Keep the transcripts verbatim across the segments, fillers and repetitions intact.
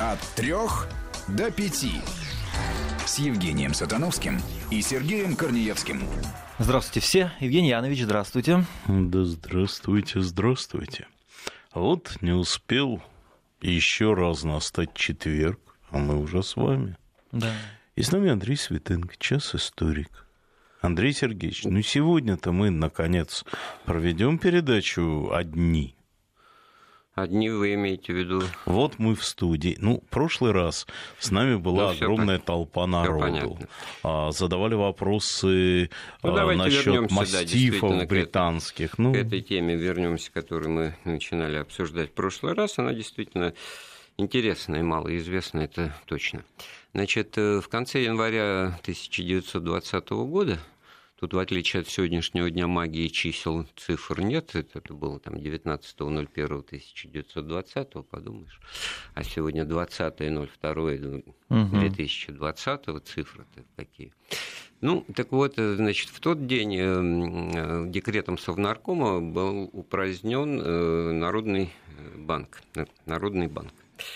От трех до пяти. С Евгением Сатановским и Сергеем Корнеевским. Здравствуйте все. Евгений Янович, здравствуйте. Да здравствуйте, здравствуйте. Вот не успел еще раз настать четверг, а мы уже с вами. Да. И с нами Андрей Светенко, час историк. Андрей Сергеевич, ну сегодня-то мы, наконец, проведем передачу «Одни». Одни вы имеете в виду? Вот мы в студии. Ну, в прошлый раз с нами была ну, огромная пон... толпа народу. Задавали вопросы ну, насчет мастифов да, британских. К, ну... к этой теме вернемся, которую мы начинали обсуждать в прошлый раз. Она действительно интересная и малоизвестная, это точно. Значит, в конце января тысяча девятьсот двадцатого года, тут, в отличие от сегодняшнего дня магии чисел, цифр нет, это, это было там девятнадцатого ноль первого тысяча девятьсот двадцатого, подумаешь, а сегодня двадцатое ноль второе две тысячи двадцатого, цифры-то какие. Ну, так вот, значит, в тот день декретом Совнаркома был упразднен Народный банк, Народный банк.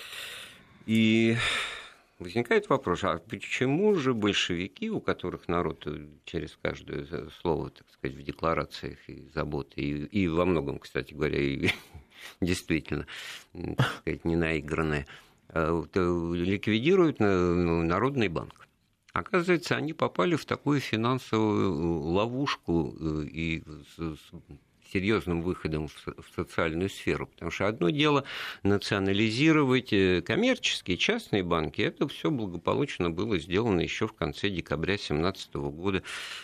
И возникает вопрос, а почему же большевики, у которых народ через каждое слово, так сказать, в декларациях и заботы, и, и во многом, кстати говоря, и действительно, так сказать, не наигранное, ликвидируют Народный банк? Оказывается, они попали в такую финансовую ловушку и серьезным выходом в социальную сферу. Потому что одно дело национализировать коммерческие, частные банки. Это все благополучно было сделано еще в конце декабря две тысячи семнадцатого года.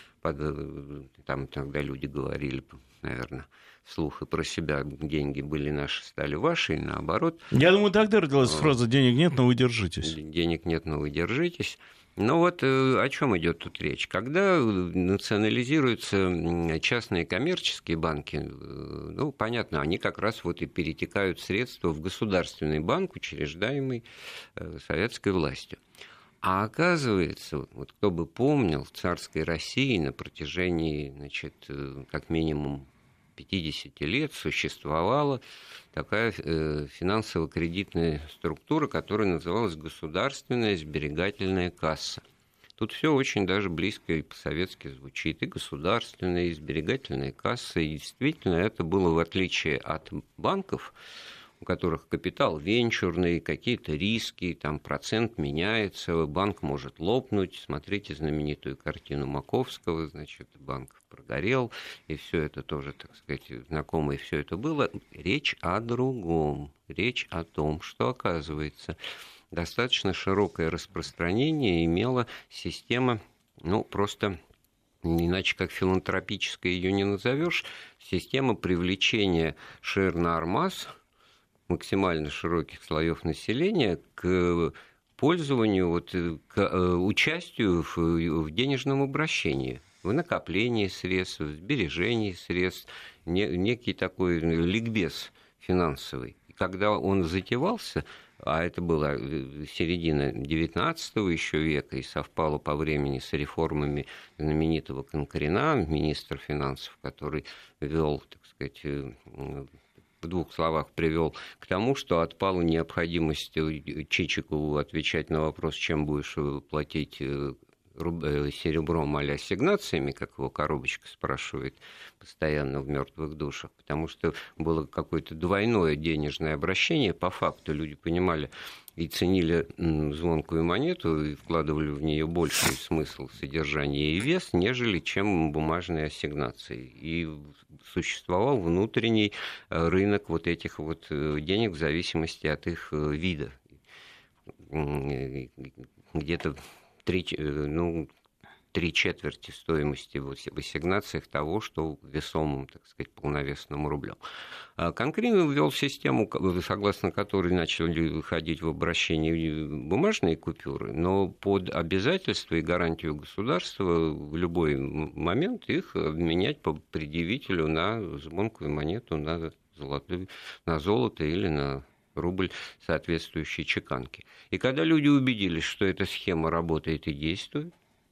Там тогда люди говорили, наверное, вслух и про себя: деньги были наши, стали ваши, и наоборот. Я думаю, тогда родилась фраза «денег нет, но вы держитесь». Денег нет, но вы держитесь. Но вот о чем идет тут речь? Когда национализируются частные коммерческие банки, ну, понятно, они как раз вот и перетекают средства в государственный банк, учреждаемый советской властью. А оказывается, вот кто бы помнил, в царской России на протяжении, значит, как минимум пятьдесят лет существовала такая финансово-кредитная структура, которая называлась Государственная сберегательная касса. Тут все очень даже близко и по-советски звучит. И государственная, и сберегательная касса. И действительно, это было, в отличие от банков, у которых капитал венчурный, какие-то риски, там процент меняется, банк может лопнуть. Смотрите знаменитую картину Маковского, значит, банк прогорел, и все это тоже, так сказать, знакомо, и все это было. Речь о другом. Речь о том, что, оказывается, достаточно широкое распространение имела система, ну, просто иначе как филантропической ее не назовешь, система привлечения шер-нар-масс максимально широких слоев населения к пользованию, вот, к участию в, в денежном обращении, в накоплении средств, в сбережении средств, не, некий такой ликбез финансовый. И когда он затевался, а это была середина девятнадцатого еще века и совпало по времени с реформами знаменитого Конкорина, министра финансов, который вел, так сказать, в двух словах привел к тому, что отпала необходимость Чичикову отвечать на вопрос, чем будешь платить серебром а-ля ассигнациями, как его коробочка спрашивает постоянно в «Мертвых душах», потому что было какое-то двойное денежное обращение. По факту люди понимали и ценили звонкую монету и вкладывали в нее больший смысл, содержание и вес, нежели чем бумажные ассигнации. И существовал внутренний рынок вот этих вот денег в зависимости от их вида. Где-то три, ну, три четверти стоимости в ассигнациях того, что весомым, так сказать, полновесным рублем. Конкрин ввел систему, согласно которой начали выходить в обращение бумажные купюры, но под обязательство и гарантию государства в любой момент их обменять по предъявителю на звонкую монету, на, золотую, на золото или на рубль соответствующей чеканки. И когда люди убедились, что эта схема работает и действует,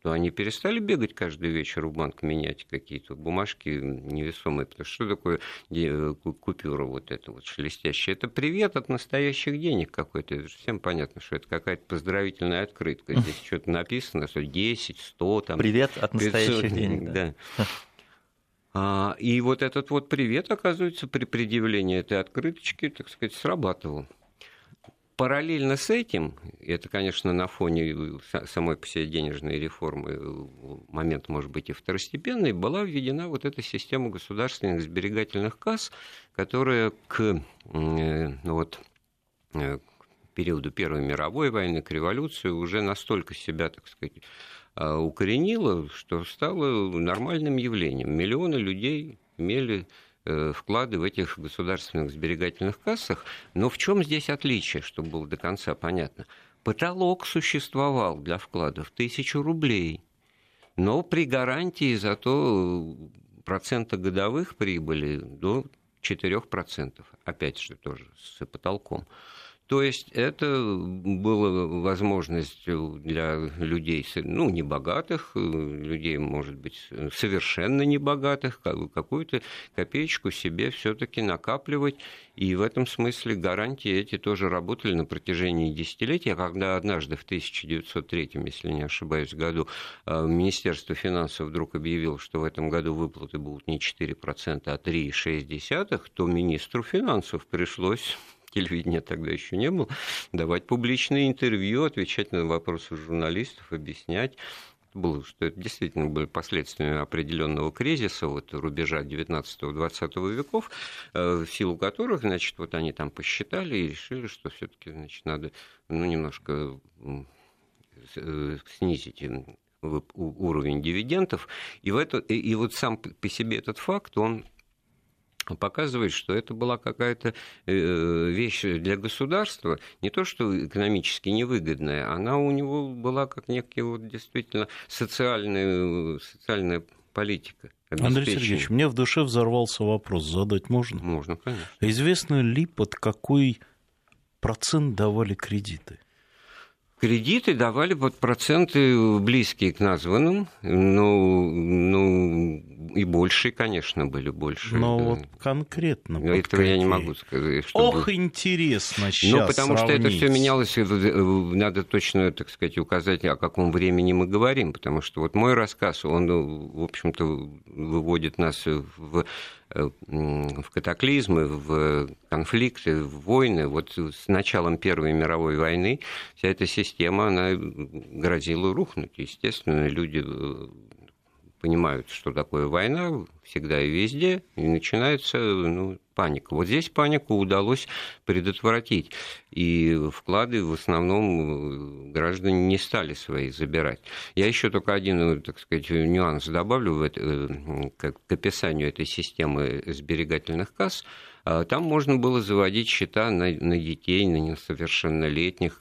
то они перестали бегать каждый вечер в банк, менять какие-то бумажки невесомые. Потому что что такое купюра вот эта вот шелестящая? Это привет от настоящих денег какой-то. Это всем понятно, что это какая-то поздравительная открытка. Здесь что-то написано, что десять, сто, там... Привет от настоящих пятьсот, денег. Да. Да. И вот этот вот привет, оказывается, при предъявлении этой открыточки, так сказать, срабатывал. Параллельно с этим, это, конечно, на фоне самой по себе денежной реформы момент, может быть, и второстепенный, была введена вот эта система государственных сберегательных касс, которая к, ну, вот, к периоду Первой мировой войны, к революции уже настолько себя, так сказать, укоренила, что стало нормальным явлением. Миллионы людей имели вклады в этих государственных сберегательных кассах. Но в чем здесь отличие, чтобы было до конца понятно? Потолок существовал для вкладов тысячу рублей, но при гарантии зато процента годовых прибыли до четырех процентов. Опять же, тоже с потолком. То есть это была возможность для людей, ну, небогатых, людей, может быть, совершенно небогатых, какую-то копеечку себе все-таки накапливать. И в этом смысле гарантии эти тоже работали на протяжении десятилетия. Когда однажды в тысяча девятьсот третьем, если не ошибаюсь, году Министерство финансов вдруг объявило, что в этом году выплаты будут не четыре процента, а три целых шесть десятых, то министру финансов пришлось... Телевидения тогда еще не было, давать публичные интервью, отвечать на вопросы журналистов, объяснять, было, что это действительно были последствиями определенного кризиса вот, рубежа девятнадцатого-двадцатого веков, в силу которых, значит, вот они там посчитали и решили, что все-таки, значит, надо, ну, немножко снизить уровень дивидендов. И, в это, и вот сам по себе этот факт, он показывает, что это была какая-то вещь для государства, не то что экономически невыгодная, она у него была как некая вот действительно социальная, социальная политика. Андрей Сергеевич, мне в душе взорвался вопрос, задать можно? Можно, конечно. Известно ли, под какой процент давали кредиты? Кредиты давали под проценты близкие к названным, ну, ну и большие, конечно, были больше. Но да. вот конкретно. Этого я не могу сказать. Чтобы... Ох, интересно сейчас Ну, потому сравнить. что это все менялось, надо точно, так сказать, указать, о каком времени мы говорим, потому что вот мой рассказ, он, в общем-то, выводит нас в... в катаклизмы, в конфликты, в войны. Вот с началом Первой мировой войны вся эта система, она грозила рухнуть. Естественно, люди понимают, что такое война всегда и везде, и начинается, ну, паника. Вот здесь панику удалось предотвратить, и вклады в основном граждане не стали свои забирать. Я еще только один, так сказать, нюанс добавлю в это, к описанию этой системы сберегательных касс. Там можно было заводить счета на, на детей, на несовершеннолетних,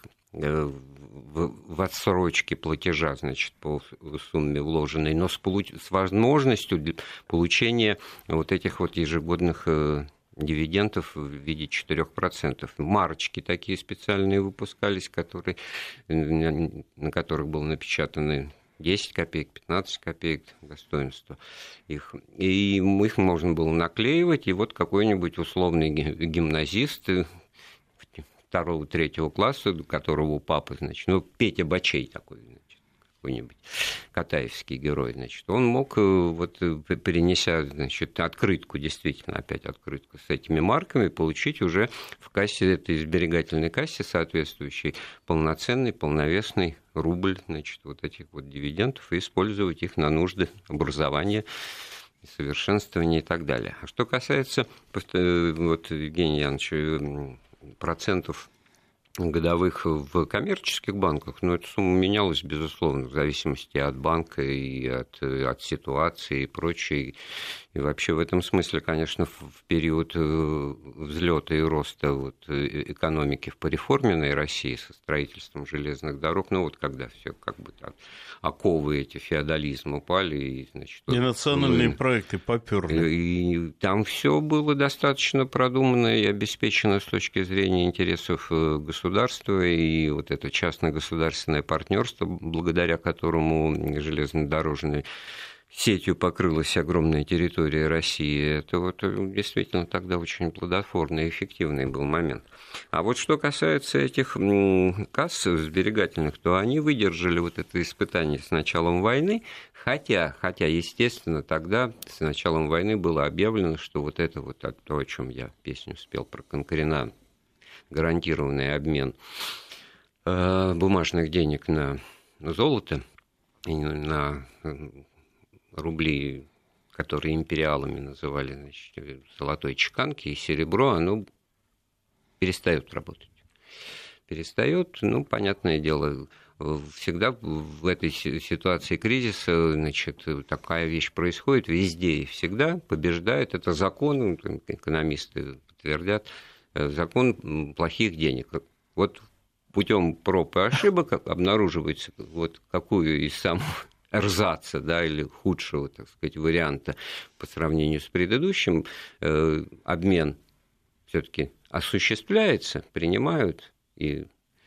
в, в отсрочке платежа, значит, по сумме вложенной, но с, получ... с возможностью получения вот этих вот ежегодных дивидендов в виде четырех процентов. Марочки такие специальные выпускались, которые, на которых было напечатано десять копеек, пятнадцать копеек достоинства их. И их можно было наклеивать, и вот какой-нибудь условный гимназист второго, третьего класса, у которого у папы, значит, ну, Петя Бачей такой, значит, какой-нибудь катаевский герой, значит, он мог, вот, перенеся, значит, открытку, действительно, опять открытку с этими марками, получить уже в кассе, этой сберегательной кассе соответствующей полноценный, полновесный рубль, значит, вот этих вот дивидендов, и использовать их на нужды образования, совершенствования и так далее. А что касается, вот, Евгения Яновича, процентов годовых в коммерческих банках, но эта сумма менялась, безусловно, в зависимости от банка и от, от ситуации и прочее. И вообще в этом смысле, конечно, в период взлета и роста вот экономики в пореформенной России со строительством железных дорог, ну вот когда все как бы так, оковы эти феодализма упали. И, значит, и национальные было... проекты поперли. И там все было достаточно продумано и обеспечено с точки зрения интересов государства государства, и вот это частно-государственное партнерство, благодаря которому железнодорожной сетью покрылась огромная территория России, это вот действительно тогда очень плодотворный и эффективный был момент. А вот что касается этих касс сберегательных, то они выдержали вот это испытание с началом войны, хотя, хотя, естественно, тогда с началом войны было объявлено, что вот это вот то, о чем я песню спел про Конкорена, гарантированный обмен э, бумажных денег на золото и на рубли, которые империалами называли, значит, золотой чеканки, и серебро, оно перестает работать. Перестает, ну, понятное дело, всегда в этой ситуации кризиса, значит, такая вещь происходит везде и всегда, побеждает, это закон, экономисты подтвердят, закон плохих денег. Вот путем проб и ошибок обнаруживается, вот какую из самых эрзаца, да, или худшего, так сказать, варианта по сравнению с предыдущим, э, обмен все-таки осуществляется, принимают и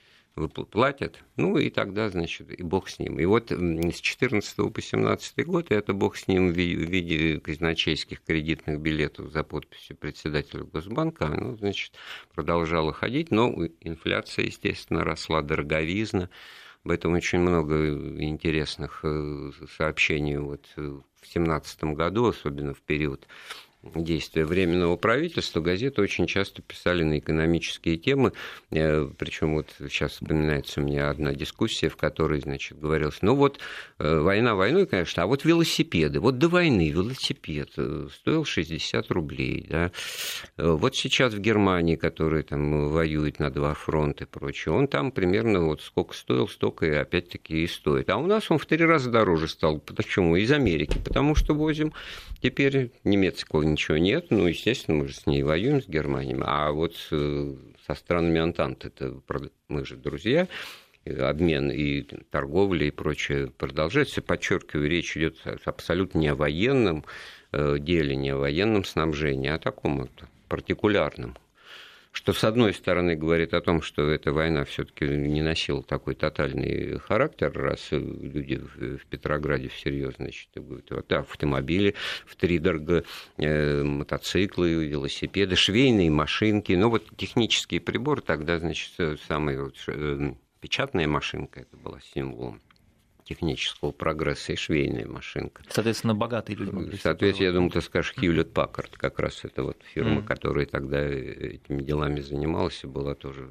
платят, ну и тогда, значит, и бог с ним. И вот с четырнадцатого по семнадцатый год это бог с ним в виде казначейских кредитных билетов за подписью председателя Госбанка, оно, значит, продолжало ходить, но инфляция, естественно, росла, дороговизна. Об этом очень много интересных сообщений вот в семнадцатом году, особенно в период действия Временного правительства, газеты очень часто писали на экономические темы, причем вот сейчас вспоминается у меня одна дискуссия, в которой, значит, говорилось, ну вот война войной, конечно, а вот велосипеды, вот до войны велосипед стоил шестьдесят рублей, да, вот сейчас в Германии, которая там воюет на два фронта и прочее, он там примерно вот сколько стоил, столько и опять-таки и стоит, а у нас он в три раза дороже стал, почему? Из Америки, потому что возим теперь немецкого ничего нет, ну, естественно, мы же с ней воюем, с Германией, а вот со странами Антанты, это мы же друзья, обмен и торговля и прочее продолжается. Подчеркиваю, речь идет абсолютно не о военном деле, не о военном снабжении, а о таком вот партикулярном. Что, с одной стороны, говорит о том, что эта война все-таки не носила такой тотальный характер, раз люди в Петрограде всерьез, значит, говорят, вот, да, автомобили втридорого, э, мотоциклы, велосипеды, швейные машинки, ну вот технические приборы, тогда, значит, самая вот, э, печатная машинка, это была символом технического прогресса, и швейная машинка. Соответственно, богатые люди могли. Соответственно, я думаю, ты скажешь, Хьюлетт-Паккард, как раз это вот фирма, mm. которая тогда этими делами занималась, и была тоже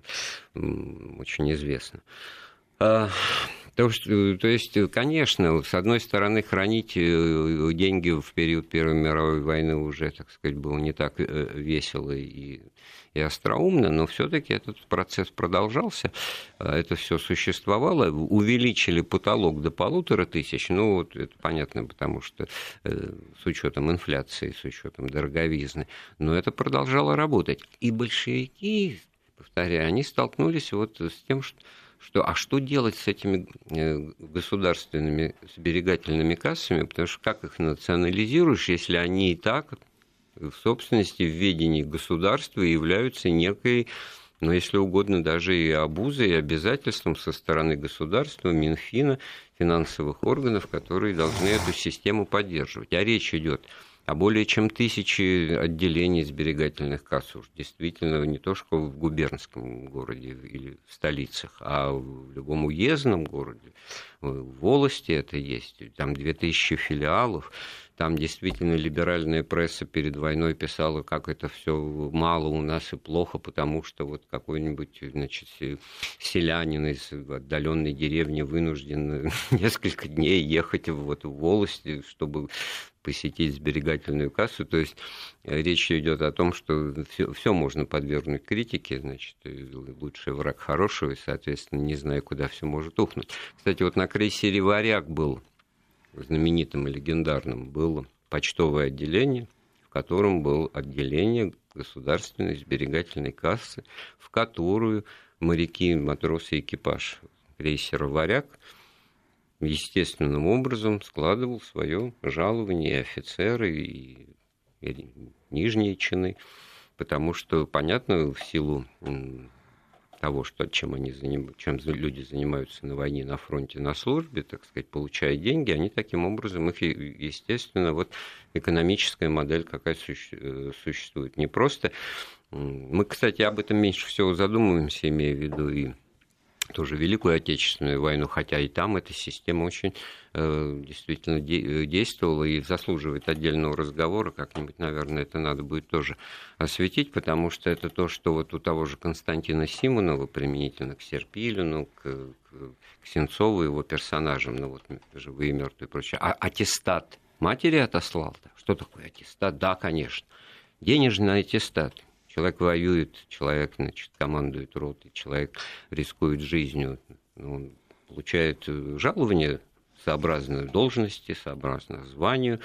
очень известна. То, что, то есть, конечно, с одной стороны, хранить деньги в период Первой мировой войны уже, так сказать, было не так весело и, и остроумно, но все-таки этот процесс продолжался, это все существовало, увеличили потолок до полутора тысяч, ну, вот это понятно, потому что с учетом инфляции, с учетом дороговизны, но это продолжало работать. И большевики, повторяю, они столкнулись вот с тем, что Что, а что делать с этими государственными сберегательными кассами? Потому что как их национализируешь, если они и так в собственности, в ведении государства являются некой, ну, если угодно, даже и обузой, и обязательством со стороны государства, Минфина, финансовых органов, которые должны эту систему поддерживать. А речь идет а более чем тысячи отделений сберегательных касс уж действительно не то что в губернском городе или в столицах, а в любом уездном городе, в волости это есть, там две тысячи филиалов. Там действительно либеральная пресса перед войной писала, как это все мало у нас и плохо, потому что вот какой-нибудь, значит, селянин из отдаленной деревни вынужден несколько дней ехать вот в волости, чтобы посетить сберегательную кассу. То есть речь идет о том, что все, все можно подвергнуть критике, значит, лучший враг хорошего, и, соответственно, не знаю, куда все может ухнуть. Кстати, вот на крейсере «Варяг» был знаменитым и легендарным, было почтовое отделение, в котором было отделение государственной сберегательной кассы, в которую моряки, матросы и экипаж крейсера «Варяг» естественным образом складывал свое жалование, и офицеры, и, и нижние чины, потому что, понятно, в силу того, что, чем, они заним... чем люди занимаются на войне, на фронте, на службе, так сказать, получая деньги, они таким образом, их, естественно, вот экономическая модель какая существует. Не просто... Мы, кстати, об этом меньше всего задумываемся, имея в виду и тоже Великую Отечественную войну, хотя и там эта система очень э, действительно де- действовала и заслуживает отдельного разговора. Как-нибудь, наверное, это надо будет тоже осветить, потому что это то, что вот у того же Константина Симонова, применительно к Серпилину, к, к, к Сенцову, его персонажам, ну вот «Живые и мертвые» и прочее, а аттестат матери отослал-то? Что такое аттестат? Да, конечно. Денежный аттестат. Человек воюет, человек, значит, командует ротой, человек рискует жизнью, он получает жалование сообразно должности, сообразно званию.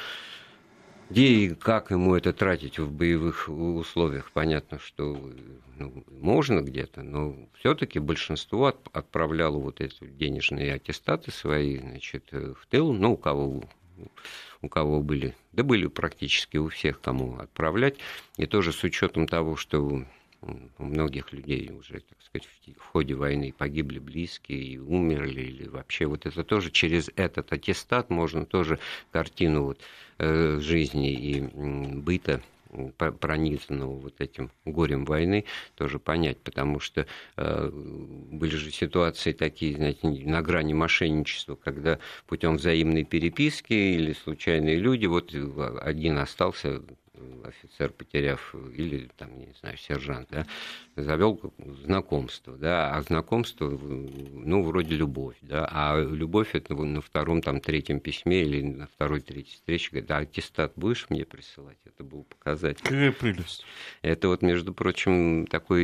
Где и как ему это тратить в боевых условиях, понятно, что ну, можно где-то, но все-таки большинство отправляло вот эти денежные аттестаты свои, значит, в тыл, ну, у кого... у кого были, да были практически у всех, кому отправлять, и тоже с учетом того, что у многих людей уже, так сказать, в ходе войны погибли близкие, и умерли, или вообще вот это тоже через этот аттестат можно тоже картину вот, э, жизни и быта, пронизанного вот этим горем войны, тоже понять, потому что э, были же ситуации такие, знаете, на грани мошенничества, когда путем взаимной переписки или случайные люди, вот один остался, офицер, потеряв, или там, не знаю, сержант, да, завел знакомство, да, а знакомство, ну, вроде любовь, да, а любовь это на втором, там, третьем письме или на второй, третьей встрече, говорит, а аттестат будешь мне присылать? Это был показатель. Какая прелесть. Это вот, между прочим, такое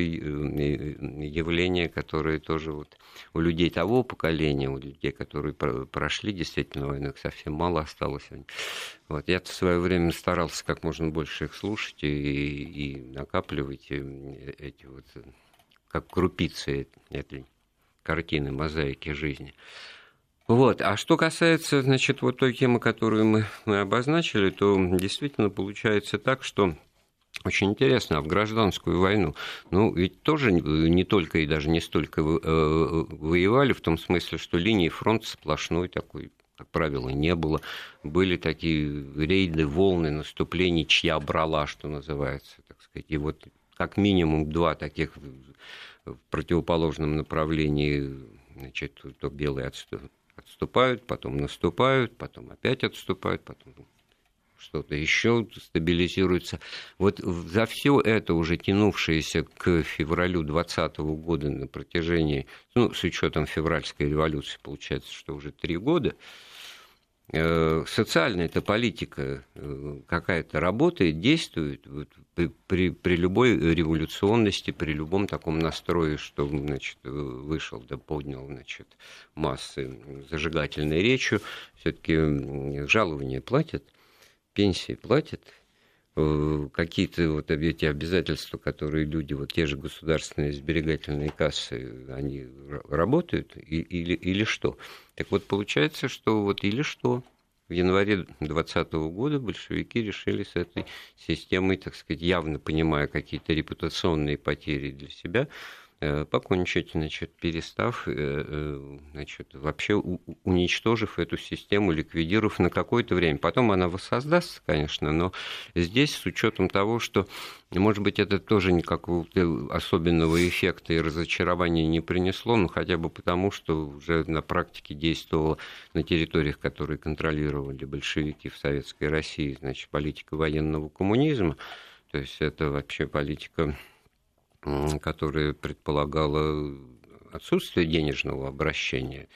явление, которое тоже вот у людей того поколения, у людей, которые прошли действительно войну, их совсем мало осталось. Вот. Я в свое время старался как можно больше их слушать и, и накапливать эти вот, как крупицы этой картины, мозаики жизни. Вот. А что касается, значит, вот той темы, которую мы, мы обозначили, то действительно получается так, что очень интересно, а в гражданскую войну, ну, ведь тоже не только и даже не столько воевали, в том смысле, что линии фронта сплошной такой, как правило, не было. Были такие рейды, волны наступлений, чья брала, что называется, так сказать. И вот как минимум два таких в противоположном направлении, значит, то белые отступают, потом наступают, потом опять отступают, потом что-то еще стабилизируется. Вот за все это уже тянувшееся к февралю двадцатого года на протяжении, ну, с учетом февральской революции, получается, что уже три года, социальная эта политика какая-то работает, действует вот, при, при, при любой революционности, при любом таком настрое, что, значит, вышел, да поднял, значит, массы зажигательной речью, все-таки жалования платят, пенсии платят, какие-то вот эти обязательства, которые люди, вот те же государственные сберегательные кассы, они работают и, или, или что? Так вот, получается, что вот или что? В январе двадцатого года большевики решили с этой системой, так сказать, явно понимая какие-то репутационные потери для себя, покончить, значит, перестав, значит, вообще уничтожив эту систему, ликвидировав на какое-то время. Потом она воссоздастся, конечно, но здесь с учетом того, что, может быть, это тоже никакого особенного эффекта и разочарования не принесло, но хотя бы потому, что уже на практике действовала на территориях, которые контролировали большевики в Советской России, значит, политика военного коммунизма, то есть это вообще политика, которая предполагала отсутствие денежного обращения,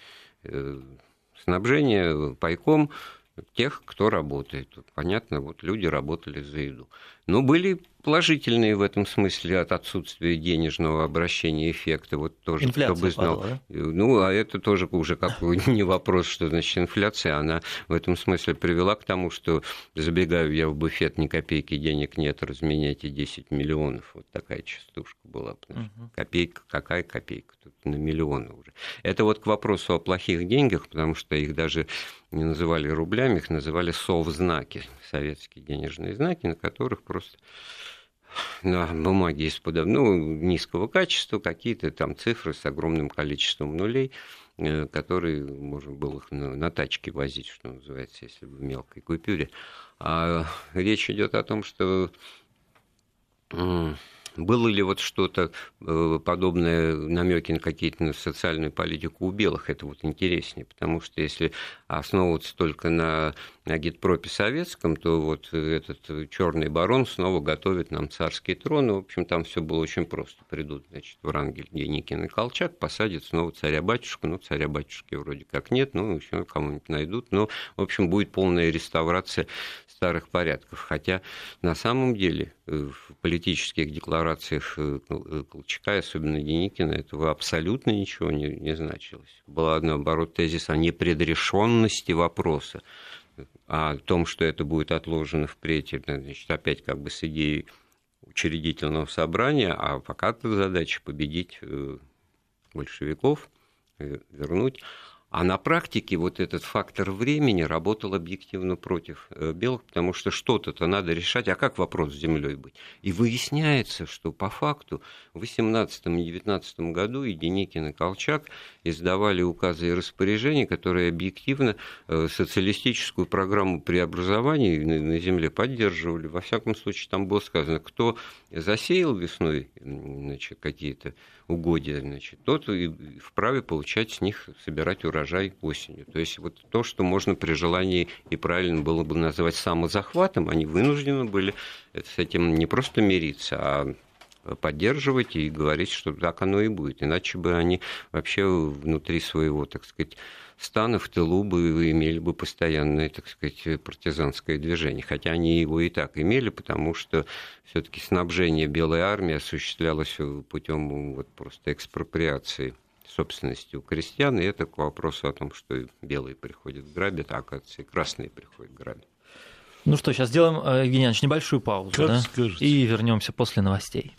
снабжение пайком тех, кто работает. Понятно, вот люди работали за еду. Но были положительные в этом смысле от отсутствия денежного обращения эффекты. Вот тоже, инфляция кто бы знал. падала, да? Ну, а это тоже уже как не вопрос, что значит инфляция. Она в этом смысле привела к тому, что забегаю я в буфет, ни копейки денег нет, разменяйте десять миллионов. Вот такая частушка была. Угу. Копейка, какая копейка? Тут на миллионы уже. Это вот к вопросу о плохих деньгах, потому что их даже не называли рублями, их называли совзнаки, советские денежные знаки, на которых просто на бумаге из-под, ну, низкого качества, какие-то там цифры с огромным количеством нулей, которые можно было их на, на тачке возить, что называется, если в мелкой купюре. А речь идет о том, что было ли вот что-то подобное, намеки на какие-то на социальную политику у белых, это вот интереснее, потому что если основываться только на агитпропе советском, то вот этот черный барон снова готовит нам царский трон. В общем, там все было очень просто. Придут, значит, Врангель, Деникин и Колчак, посадят снова царя-батюшку. Ну, царя-батюшки вроде как нет, ну, еще кому-нибудь найдут. Но, в общем, будет полная реставрация старых порядков. Хотя на самом деле в политических декларациях Колчака, особенно Деникина, этого абсолютно ничего не, не значилось. Был, наоборот, тезис о непредрешенности вопроса, о том, что это будет отложено впредь, значит, опять как бы с идеей учредительного собрания, а пока-то задача победить большевиков, вернуть. А на практике вот этот фактор времени работал объективно против белых, потому что что-то-то надо решать, а как вопрос с землей быть? И выясняется, что по факту в восемнадцатом и девятнадцатом году и Деникин, и Колчак издавали указы и распоряжения, которые объективно социалистическую программу преобразований на земле поддерживали. Во всяком случае, там было сказано, кто засеял весной, значит, какие-то угодья, значит, тот и вправе получать с них, собирать урожай осенью. То есть вот то, что можно при желании и правильно было бы называть самозахватом, они вынуждены были с этим не просто мириться, а поддерживать и говорить, что так оно и будет. Иначе бы они вообще внутри своего, так сказать, стана в тылу бы имели бы постоянное, так сказать, партизанское движение. Хотя они его и так имели, потому что все-таки снабжение Белой армии осуществлялось путем вот просто экспроприации собственности у крестьян. И это к вопросу о том, что белые приходят грабят, а оказывается и красные приходят грабят. Ну что, сейчас сделаем, Евгений Иванович, небольшую паузу, как да? скажете. И вернемся после новостей.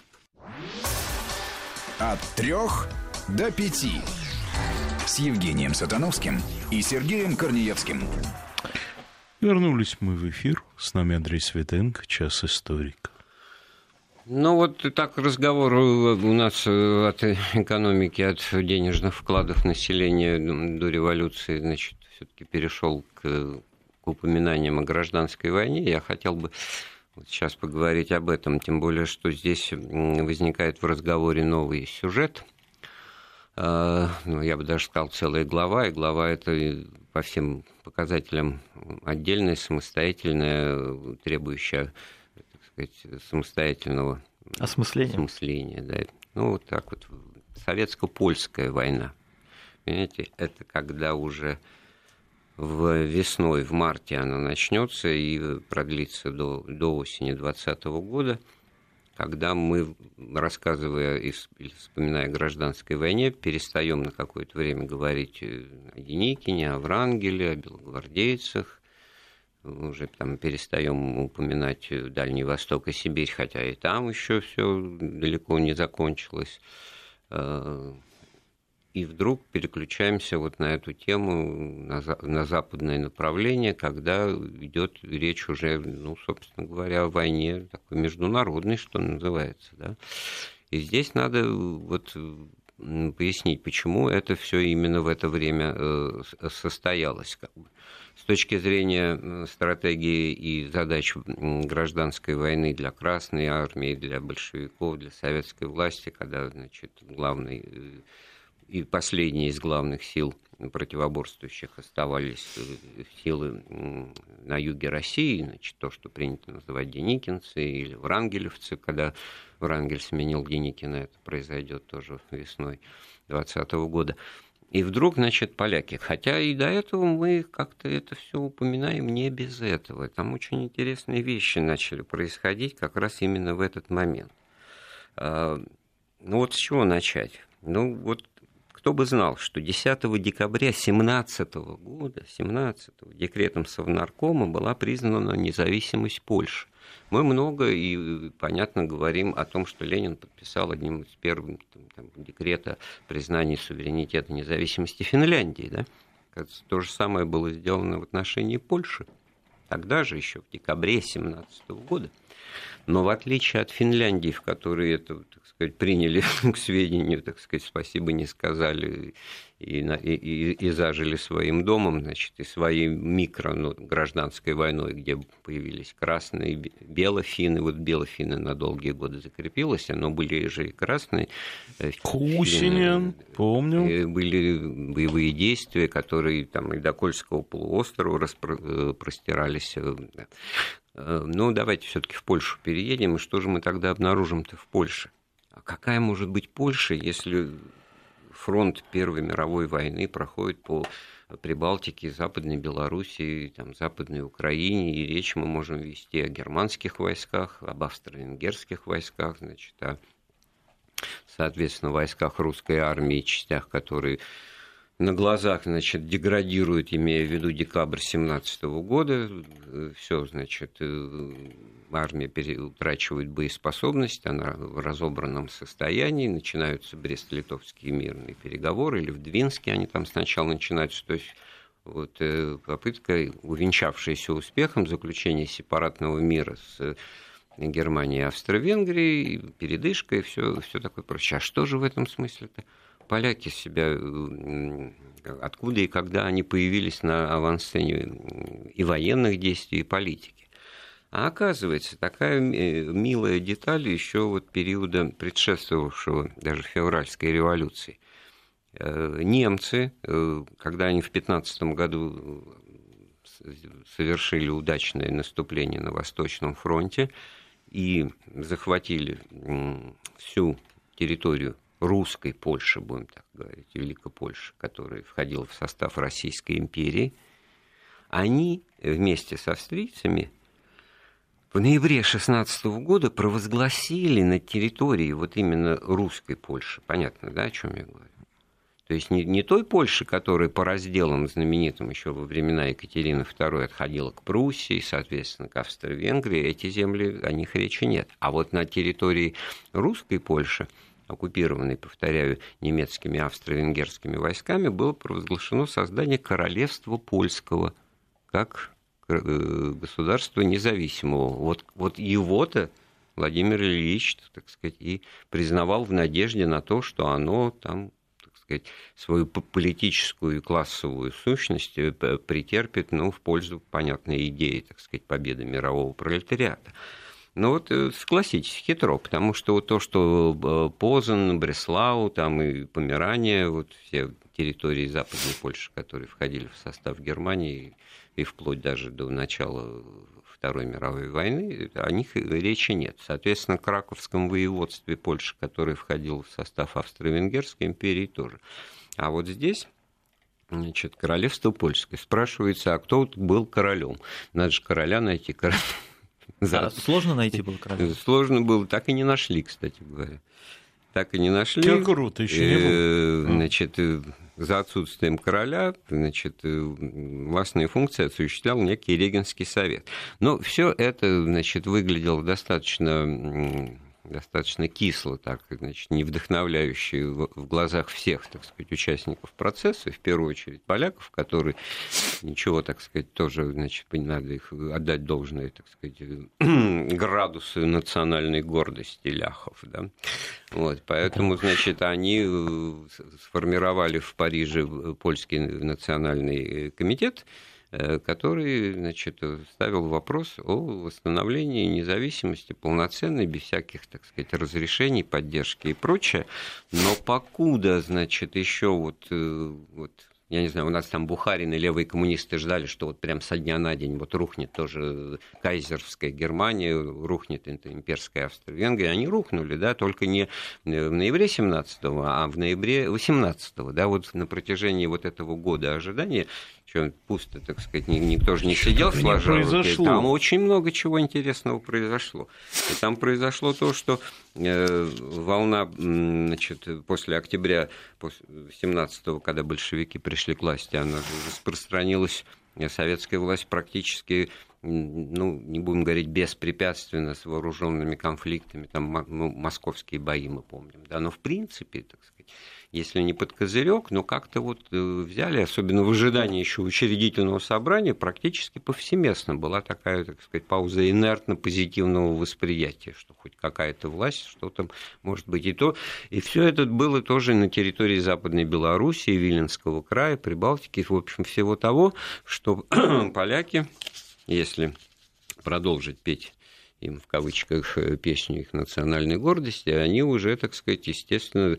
От трех до пяти. С Евгением Сатановским и Сергеем Корнеевским. Вернулись мы в эфир. С нами Андрей Светенко, «Час историка». Ну вот так разговор у нас от экономики, от денежных вкладов населения до революции, значит, все-таки перешел к, к упоминаниям о гражданской войне. Я хотел бы вот сейчас поговорить об этом, тем более, что здесь возникает в разговоре новый сюжет. Ну, я бы даже сказал, целая глава, и глава эта по всем показателям отдельная, самостоятельная, требующая, так сказать, самостоятельного осмысления. осмысления, да. Ну, вот так вот. Советско-польская война. Понимаете, это когда уже в весной, в марте она начнется и продлится до, до осени двадцатого года, когда мы, рассказывая или вспоминая о гражданской войне, перестаем на какое-то время говорить о Деникине, о Врангеле, о белогвардейцах, уже там перестаем упоминать Дальний Восток и Сибирь, хотя и там еще все далеко не закончилось. И вдруг переключаемся вот на эту тему, на, на западное направление, когда идет речь уже, ну, собственно говоря, о войне такой международной, что называется, да. И здесь надо вот пояснить, почему это все именно в это время состоялось, как бы. С точки зрения стратегии и задач гражданской войны для Красной армии, для большевиков, для советской власти, когда, значит, главный и последние из главных сил противоборствующих оставались силы на юге России, значит, то, что принято называть деникинцы или врангелевцы, когда Врангель сменил Деникина, это произойдет тоже весной двадцатого года. И вдруг, значит, поляки. Хотя и до этого мы как-то это все упоминаем не без этого. Там очень интересные вещи начали происходить как раз именно в этот момент. Ну вот с чего начать? Ну вот кто бы знал, что десятого декабря семнадцатого года, семнадцатого, декретом Совнаркома была признана независимость Польши. Мы много и, понятно, говорим о том, что Ленин подписал одним из первых там, декрета признания суверенитета и независимости Финляндии. Да? То же самое было сделано в отношении Польши. Тогда же, еще в декабре семнадцатого года. Но в отличие от Финляндии, в которой это, так сказать, приняли к сведению, так сказать, спасибо не сказали и, и, и зажили своим домом, значит, и своей микро, ну, гражданской войной, где появились красные, белофинны. Вот белофинны на долгие годы закрепилось, но были же и красные. Кусинин, помню. Были боевые действия, которые там и до Кольского полуострова распро- простирались. Ну, давайте все-таки в Польшу переедем. И что же мы тогда обнаружим-то в Польше? А какая может быть Польша, если фронт Первой мировой войны проходит по Прибалтике, Западной Белоруссии, там, Западной Украине, и речь мы можем вести о германских войсках, об австро-венгерских войсках, значит, о, соответственно, войсках русской армии, частях, которые на глазах, значит, деградируют, имея в виду декабрь семнадцатого года. Все, значит, армия утрачивает боеспособность, она в разобранном состоянии. Начинаются Брест-Литовские мирные переговоры, или в Двинске они там сначала начинаются. То есть вот попытка, увенчавшаяся успехом, заключения сепаратного мира с Германией и Австро-Венгрией, передышка и все, все такое прочее. А что же в этом смысле-то? Поляки себя, откуда и когда они появились на авансцене и военных действий, и политики. А оказывается, такая милая деталь еще вот периода, предшествовавшего даже февральской революции. Немцы, когда они в пятнадцатом году совершили удачное наступление на Восточном фронте и захватили всю территорию русской Польши, будем так говорить, Великопольши, которая входила в состав Российской империи, они вместе с австрийцами в ноябре шестнадцатого года провозгласили на территории вот именно русской Польши, понятно, да, о чем я говорю? То есть не, не той Польши, которая по разделам знаменитым еще во времена Екатерины второй отходила к Пруссии, соответственно, к Австро-Венгрии, эти земли, о них речи нет. А вот на территории русской Польши, оккупированной, повторяю, немецкими и австро-венгерскими войсками, было провозглашено создание королевства польского как государства независимого. Вот, вот его-то Владимир Ильич, так сказать, и признавал в надежде на то, что оно там, так сказать, свою политическую и классовую сущность претерпит, ну, в пользу понятной идеи, так сказать, победы мирового пролетариата. Ну вот согласитесь, хитро, потому что вот то, что Позан, Бреслау, там и Померания, вот все территории Западной Польши, которые входили в состав Германии и вплоть даже до начала Второй мировой войны, о них речи нет. Соответственно, в Краковском воеводстве Польши, которое входило в состав Австро-Венгерской империи, тоже. А вот здесь, значит, королевство польское. Спрашивается, а кто был королем? Надо же короля найти. Король... Да, сложно найти было короля? Сложно было, так и не нашли, кстати говоря. Так и не нашли. Как круто, еще не было. Значит, за отсутствием короля, значит, властные функции осуществлял некий Регенский совет. Но все это, значит, выглядело достаточно, достаточно кисло, так, значит, не вдохновляюще в глазах всех, так сказать, участников процесса, в первую очередь поляков, которые ничего, так сказать, тоже, значит, надо их отдать должное, так сказать, градусы национальной гордости ляхов, да. Вот, поэтому, значит, они сформировали в Париже польский национальный комитет, который, значит, ставил вопрос о восстановлении независимости полноценной, без всяких, так сказать, разрешений, поддержки и прочее. Но покуда, значит, еще вот, вот, я не знаю, у нас там Бухарин и левые коммунисты ждали, что вот прям со дня на день вот рухнет тоже кайзерская Германия, рухнет имперская Австро-Венгрия. Они рухнули, да, только не в ноябре семнадцатого, а в ноябре восемнадцатого, да, вот на протяжении вот этого года ожидания, что пусто, так сказать, никто же не сидел, сложил руки. Там очень много чего интересного произошло. И там произошло то, что э, волна, значит, после октября семнадцатого, когда большевики пришли к власти, она распространилась, советская власть практически, ну, не будем говорить беспрепятственно, с вооруженными конфликтами, там, ну, московские бои мы помним, да, но в принципе, так сказать, если не под козырек, но как-то вот взяли, особенно в ожидании еще учредительного собрания, практически повсеместно была такая, так сказать, пауза инертно-позитивного восприятия, что хоть какая-то власть, что там может быть и то. И все это было тоже на территории Западной Белоруссии, Виленского края, Прибалтики, в общем, всего того, что поляки, если продолжить петь им в кавычках песню их национальной гордости, они уже, так сказать, естественно,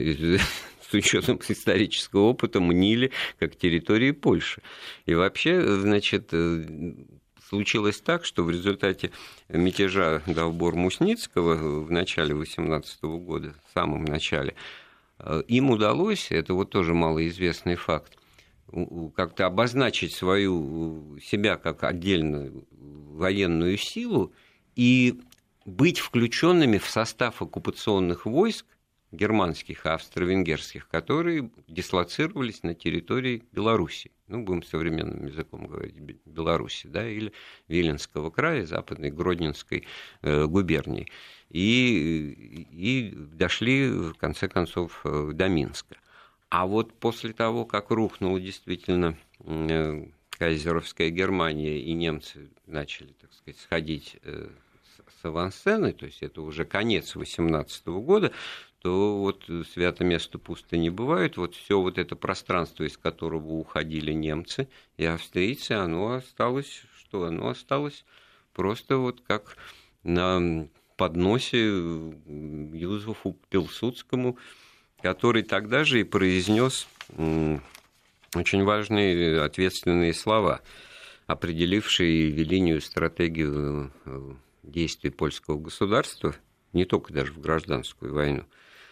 с учетом исторического опыта мнили как территории Польши. И вообще, значит, случилось так, что в результате мятежа Давбор-Мусницкого в начале восемнадцатого года, в самом начале, им удалось, это вот тоже малоизвестный факт, как-то обозначить свою, себя как отдельную военную силу и быть включенными в состав оккупационных войск германских и австро-венгерских, которые дислоцировались на территории Беларуси, ну, будем современным языком говорить, Беларуси, да, или Виленского края, Западной Гродненской э, губернии, и, и дошли, в конце концов, до Минска. А вот после того, как рухнула действительно э, кайзеровская Германия, и немцы начали, так сказать, сходить э, с авансцены, то есть это уже конец восемнадцатого года, то вот свято место пусто не бывает. Вот все вот это пространство, из которого уходили немцы и австрийцы, оно осталось, что? Оно осталось просто вот как на подносе Юзефу Пилсудскому, который тогда же и произнес очень важные ответственные слова, определившие линию, стратегию действий польского государства, не только даже в гражданскую войну.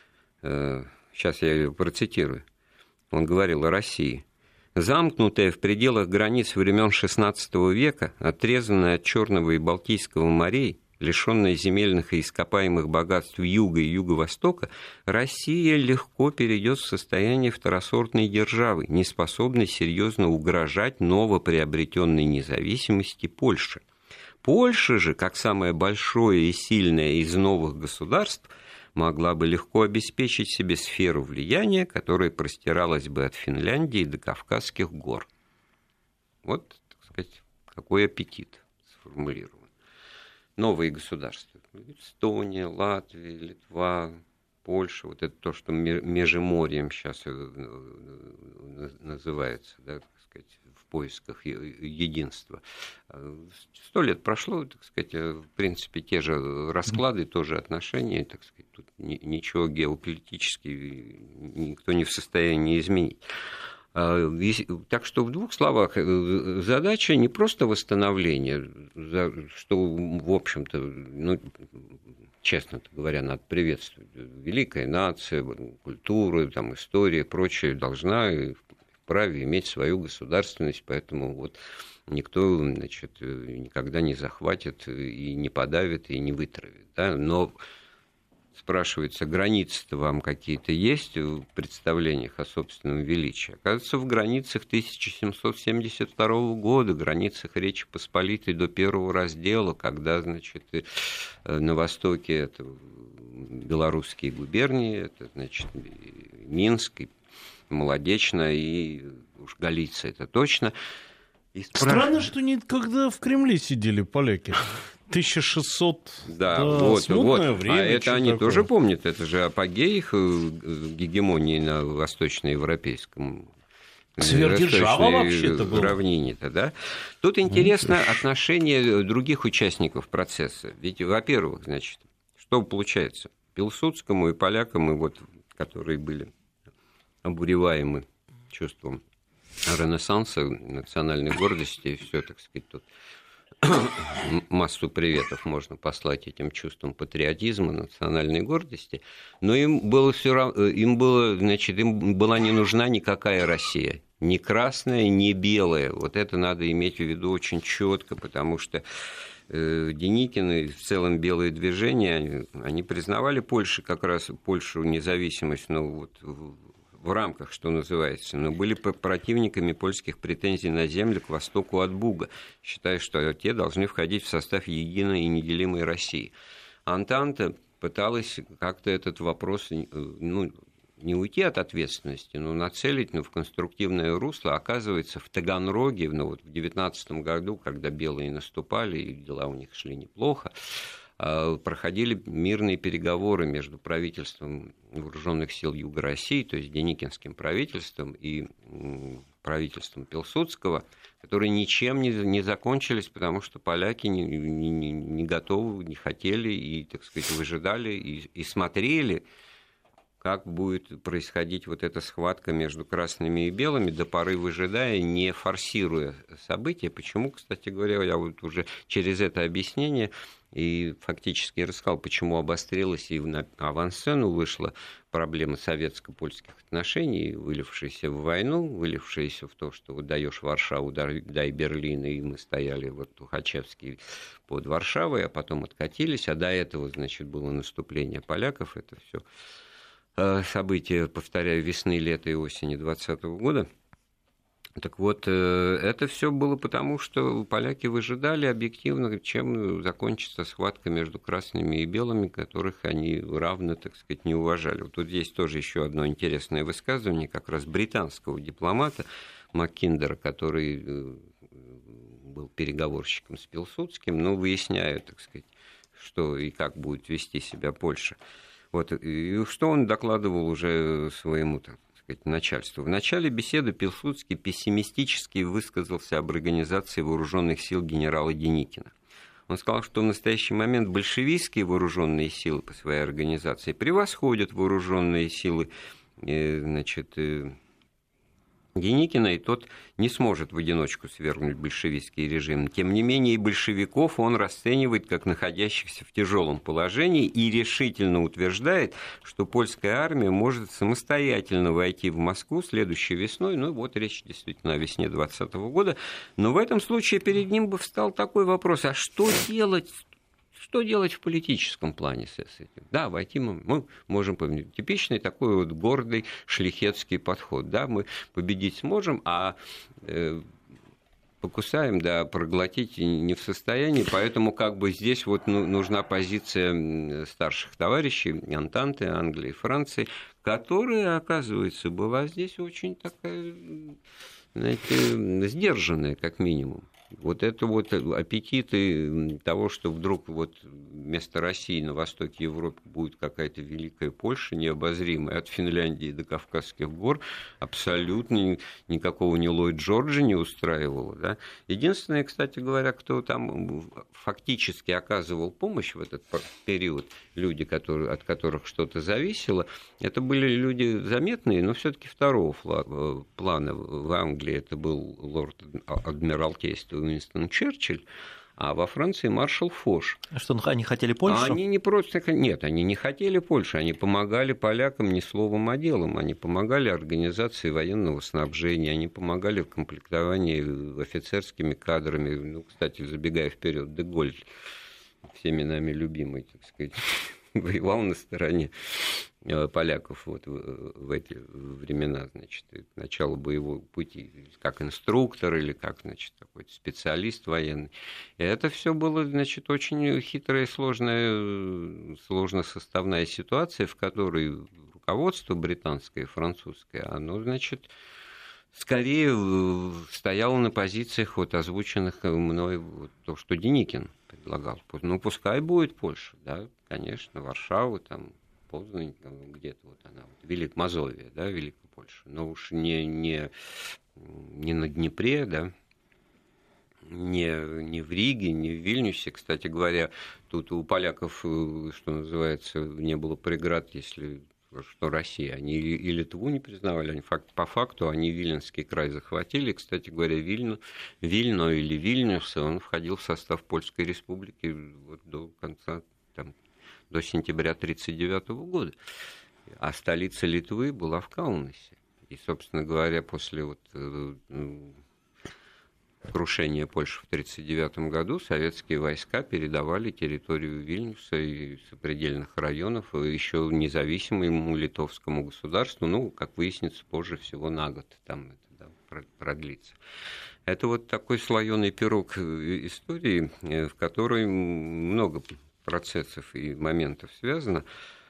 Сейчас я ее процитирую. Он говорил о России. «Замкнутая в пределах границ времен шестнадцатого века, отрезанная от Черного и Балтийского морей, лишенная земельных и ископаемых богатств юга и юго-востока, Россия легко перейдет в состояние второсортной державы, не способной серьезно угрожать новоприобретенной независимости Польши. Польша же, как самое большое и сильное из новых государств, могла бы легко обеспечить себе сферу влияния, которая простиралась бы от Финляндии до Кавказских гор». Вот, так сказать, какой аппетит сформулирован. Новые государства. Эстония, Латвия, Литва, Польша. Вот это то, что Междуморьем сейчас называется, да, так сказать, в поисках единства. Сто лет прошло, так сказать, в принципе, те же расклады, тоже отношения, так сказать, тут ничего геополитически никто не в состоянии изменить. Так что в двух словах, задача не просто восстановление, что, в общем-то, ну, честно говоря, надо приветствовать. Великая нация, культура, там, история и прочее должна вправе иметь свою государственность, поэтому вот никто, значит, никогда не захватит и не подавит, и не вытравит. Да? Но спрашивается, границы-то вам какие-то есть в представлениях о собственном величии? Оказывается, в границах тысяча семьсот семьдесят второго года, границах Речи Посполитой до первого раздела, когда, значит, на востоке это белорусские губернии, это, значит, Минск, и Молодечно, и уж Галиция, это точно. И спраш... Странно, что никогда в Кремле сидели поляки. тысяча шестьсот, да, да, вот, смутное вот. время. А это они такое. тоже помнят, это же апогей их гегемонии на восточноевропейском сверхдержава вообще-то была. Равнине-то, да? Тут интересно ну, отношение других участников процесса. Ведь, во-первых, значит, что получается? Пилсудскому и полякам, и вот, которые были обуреваемы чувством ренессанса, национальной гордости, и все, так сказать, тут массу приветов можно послать этим чувствам патриотизма, национальной гордости, но им было все равно, им было, значит, им была не нужна никакая Россия, ни красная, ни белая. Вот это надо иметь в виду очень четко, потому что э, Деникин и в целом белое движение, они, они признавали Польшу, как раз Польшу независимость, ну вот в рамках, что называется, но были противниками польских претензий на землю к востоку от Буга, считая, что те должны входить в состав единой и неделимой России. Антанта пыталась как-то этот вопрос, ну, не уйти от ответственности, но нацелить ну, в конструктивное русло. Оказывается, в Таганроге, ну, вот в девятнадцатом году, когда белые наступали, и дела у них шли неплохо, проходили мирные переговоры между правительством вооруженных сил Юга России, то есть Деникинским правительством, и правительством Пилсудского, которые ничем не, не закончились, потому что поляки не, не, не готовы, не хотели и, так сказать, выжидали и, и смотрели, как будет происходить вот эта схватка между красными и белыми, до поры выжидая, не форсируя события. Почему, кстати говоря, я вот уже через это объяснение и фактически рассказал, почему обострилась и на авансцену вышла проблема советско-польских отношений, вылившаяся в войну, вылившаяся в то, что вот даешь Варшаву, дай Берлин, и мы стояли вот Тухачевский под Варшавой, а потом откатились, а до этого, значит, было наступление поляков, это все события, повторяю, весны, лета и осени двадцатого года. Так вот, это все было потому, что поляки выжидали объективно, чем закончится схватка между красными и белыми, которых они равно, так сказать, не уважали. Вот тут есть тоже еще одно интересное высказывание, как раз британского дипломата Маккиндера, который был переговорщиком с Пилсудским, но выясняя, так сказать, что и как будет вести себя Польша. Вот, и что он докладывал уже своему, так сказать, начальству. В начале беседы Пилсудский пессимистически высказался об организации вооруженных сил генерала Деникина. Он сказал, что в настоящий момент большевистские вооруженные силы по своей организации превосходят вооруженные силы, значит, Деникина, и тот не сможет в одиночку свергнуть большевистский режим. Тем не менее, и большевиков он расценивает как находящихся в тяжелом положении и решительно утверждает, что польская армия может самостоятельно войти в Москву следующей весной. Ну, вот речь действительно о весне двадцатого года. Но в этом случае перед ним бы встал такой вопрос, а что делать? Что делать в политическом плане с этим? Да, войти мы, мы можем победить. Типичный такой вот гордый шляхетский подход. Да, мы победить сможем, а э, покусаем, да, проглотить не в состоянии. Поэтому как бы здесь вот ну, нужна позиция старших товарищей Антанты, Англии и Франции, которая, оказывается, была здесь очень такая, знаете, сдержанная, как минимум. Вот это вот аппетиты того, что вдруг вот вместо России на востоке Европы будет какая-то великая Польша, необозримая, от Финляндии до Кавказских гор, абсолютно никакого ни Ллойд Джорджа не устраивало. Да? Единственное, кстати говоря, кто там фактически оказывал помощь в этот период, люди, которые, от которых что-то зависело, это были люди заметные, но все-таки второго плана. В Англии это был лорд Адмиралтейства Уинстон Черчилль, а во Франции маршал Фош. А что, они хотели Польшу? Они не просто... Нет, они не хотели Польшу, они помогали полякам не словом, а делом. Они помогали организации военного снабжения, они помогали в комплектовании офицерскими кадрами. Ну, кстати, забегая вперед, де Голль, всеми нами любимый, так сказать, воевал на стороне поляков вот в эти времена, значит, начало боевого пути, как инструктор или как, значит, какой-то специалист военный. И это все было, значит, очень хитрая и сложная, сложносоставная ситуация, в которой руководство британское и французское, оно, значит, скорее стояло на позициях вот озвученных мной вот, то, что Деникин предлагал. Ну, пускай будет Польша, да, конечно, Варшава, там, Познань, где-то вот она, вот, Велик Мазовия, да, Великая Польша, но уж не, не, не на Днепре, да, не, не в Риге, не в Вильнюсе. Кстати говоря, тут у поляков, что называется, не было преград, если что Россия, они и Литву не признавали, они факт, по факту они Виленский край захватили. Кстати говоря, Вильну, Вильно или Вильнюс, он входил в состав Польской республики вот до конца, там, до сентября тысяча девятьсот тридцать девятого года. А столица Литвы была в Каунасе. И, собственно говоря, после вот крушения Польши в тысяча девятьсот тридцать девятом году советские войска передавали территорию Вильнюса и сопредельных районов еще независимому литовскому государству, ну, как выяснится, позже всего на год там это да, продлится. Это вот такой слоеный пирог истории, в которой много процессов и моментов связано.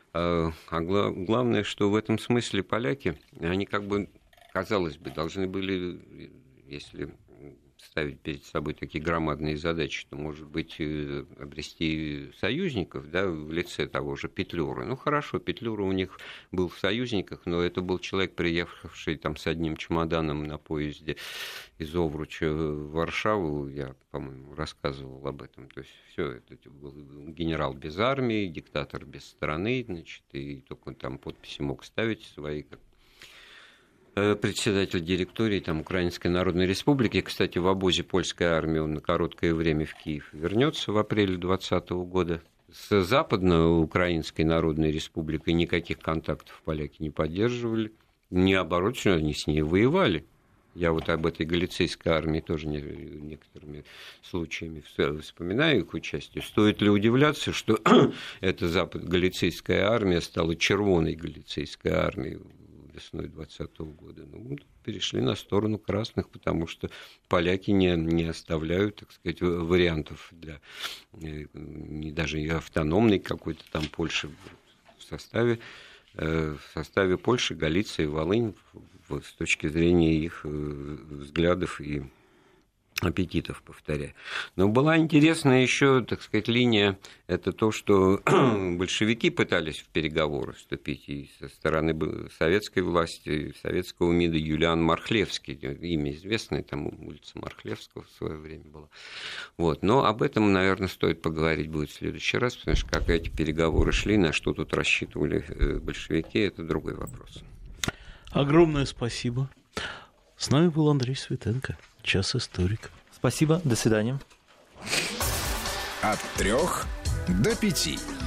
А главное, что в этом смысле поляки, они как бы, казалось бы, должны были, если ставить перед собой такие громадные задачи, то, может быть, обрести союзников, да, в лице того же Петлюры. Ну, хорошо, Петлюра у них был в союзниках, но это был человек, приехавший там с одним чемоданом на поезде из Овруча в Варшаву, я, по-моему, рассказывал об этом. То есть все это был генерал без армии, диктатор без страны, значит, и только там подписи мог ставить свои, как председатель директории там, Украинской Народной Республики. Кстати, в обозе польской армии он на короткое время в Киев вернется в апреле двадцатого года. С Западно-Украинской Народной Республикой никаких контактов поляки не поддерживали. Не наоборот, что они с ней воевали. Я вот об этой галицийской армии тоже некоторыми случаями вспоминаю их участие. Стоит ли удивляться, что эта запад-галицийская армия стала червоной галицийской армией весной двадцатого года? Ну, перешли на сторону красных, потому что поляки не, не оставляют, так сказать, вариантов для не, даже и автономной какой-то там Польши в составе, в составе Польши, Галиции, Волынь с точки зрения их взглядов и аппетитов, повторяю. Но была интересная еще, так сказать, линия, это то, что большевики пытались в переговоры вступить и со стороны советской власти, и советского МИДа Юлиан Мархлевский, имя известное, там улица Мархлевского в свое время была. Вот. Но об этом, наверное, стоит поговорить будет в следующий раз, потому что как эти переговоры шли, на что тут рассчитывали большевики, это другой вопрос. Огромное спасибо. С нами был Андрей Светенко. Час историка. Спасибо, до свидания. От трех до пяти.